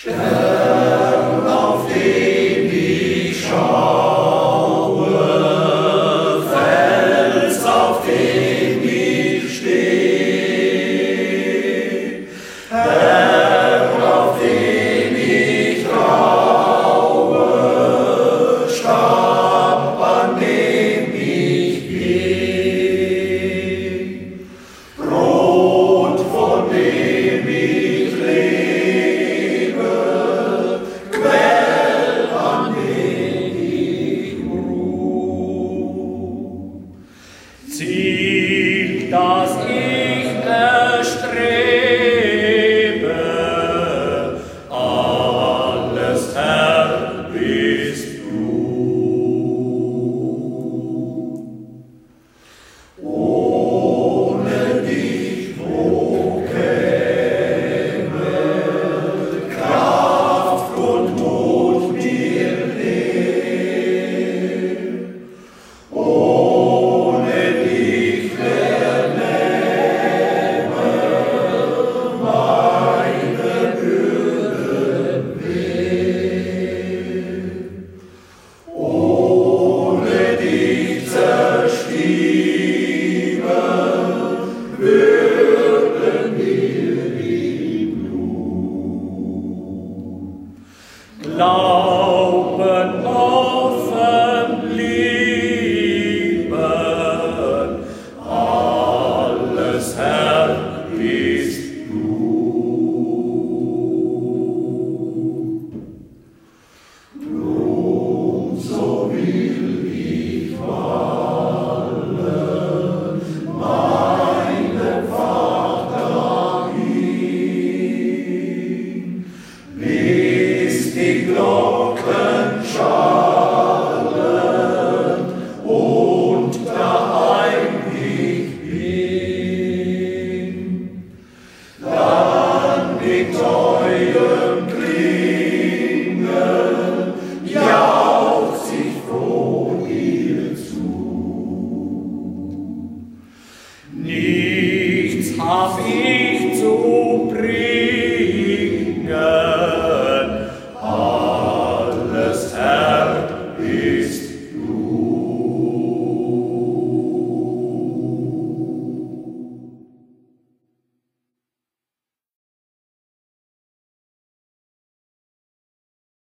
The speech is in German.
Stern, auf den ich schaue, Fels, auf dem ich stehe, Herr, auf dem ich traue, Stab, an dem ich gehe, Brot, von dem ich lebe, Quell, an dem ich ruh. Ziel, das ich erstrebe, alles, Herr, bist du. Ohne dich, wo käme Kraft und Mut mir näher? Ohne dich vernehme meine Bürden weh. Ohne dich zerstieben würden mir die Blut. Glauben, offen, lieben, alles, Herr, bist du. Drum, so will ich fallen, meinem Vater hin, bis die Glocken schallen und daheim ich bin. Dann mit neuem Klingen jauchz ich froh dir zu. Nichts hab ich